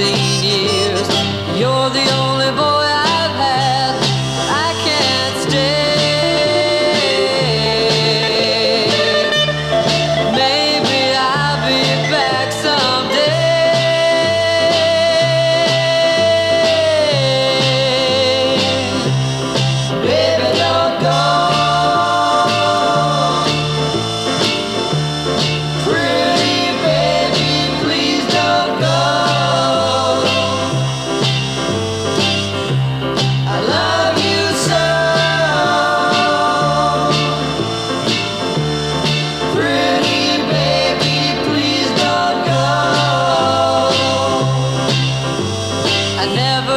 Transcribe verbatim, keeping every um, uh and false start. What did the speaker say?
fifteen years. You're the only boy I've had. I can't stay. Maybe I'll be back someday. Baby, don't go. Pretty baby, please don't go. I love you so. Pretty baby, please don't go. I never